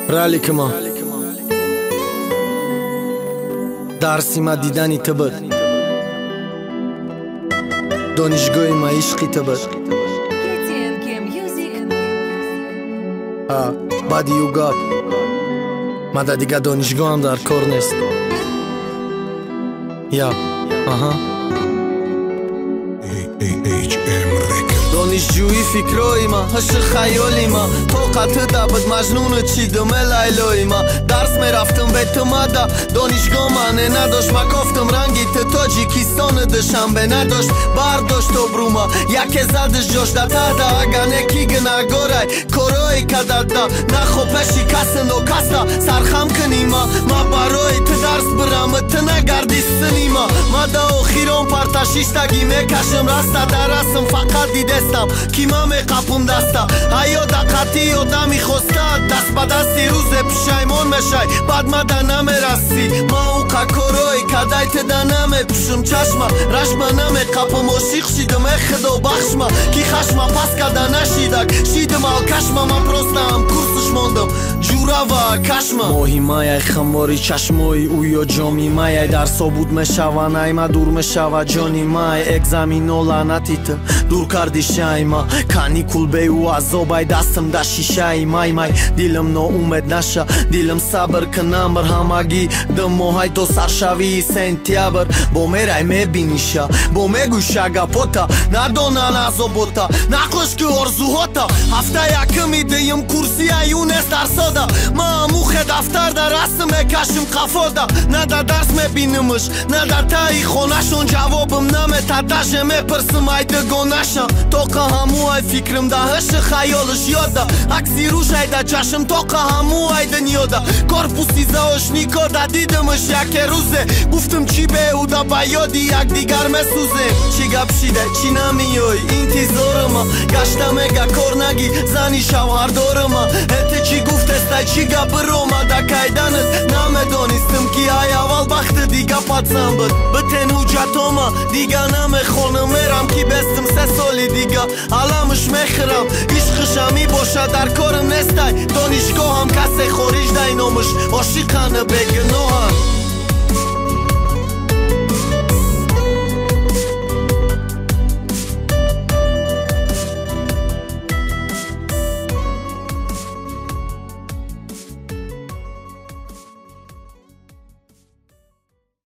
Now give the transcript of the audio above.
راليكما درسي ما ديداني تبد دانشگاه ما عشقی تبد بعدی یوگات مادا دیگه دانشگاه هم در کار نیست یا دانشجویی فکرای ما عشق خیالی ما طاقت دبد مجنون چیدم لیلای ما درس میرفتم بیت مادا دانشگاه منه نداشت مکافتم رنگی تاجیکستان دشنبه نداشت برداشت بروما یک زدش جاش دا تادا اگه نکی گناگارای کارای کدد دا نخو پشی کسن و کسا سرخم کنیما ما برای تو درس برم تو نگردی سنیما مادا و خیران پرتشیشتگی میکشم رستا درستم فقط دیدستم کیما میقپم دستا هیا دقتی آدمی خوسته دست به دستی روز پشیمان میشای بعد مده نمیرسی ما او کارای کدای تده نمیپشم چشما رشما نمیقپم عاشق شیدم خدا بخشما کی خشما پس کده نشیدک شیدم آکشما من پرستم کورسش ماندم جورا و کشما ماهی مایای خماری چشمایی او یا جامی مایای درسا بود میشوان ایما دور میشوه جانی مای اگزامین و لعنتیت دور کردی شایما کانیکول بی و عذابای دستم دا شیشای مای دیلم نا اومد نشه دیلم صبر کنم بر همگی دم ماهای تو سرشوی سنتیابر با میرای میبینیشه با میگوشه گپوتا ندانن عذابوتا نقلش که ارزوهاتا هفته یکمی دیم کورسی ایونس درسادا ما موخ دفتر در رسم میکشم قفادا نه در درس میبینمش نه در تایی خونشون جوابم نمیتدشه میپرسم ای دگانشم توقع همو ای فکرم ده هش خیالش یادا اکسی روش ای ده چشم توقع همو ای دنیادا کارپوسی زاش نیکادا دیدمش یک روزه گفتم چی به او دا بیادی یک دیگر مسوزه چی گپ شیده چی نمیای انتظارم گشتم اگه کار نگی زنی شوهر دارم هته چی گفت استا چی گپ روما دا کایدنت نمیدانستم کی های اول بخت دیگه پاتسم بود بتن حجتاما دیگه نمیخونم میرم کی بستم 3 سالی دیگه علمش میخرم عشقشم می باشه در کارم نستای دانشگاه هم کسی خارج دای نامش عاشقانه بگناهم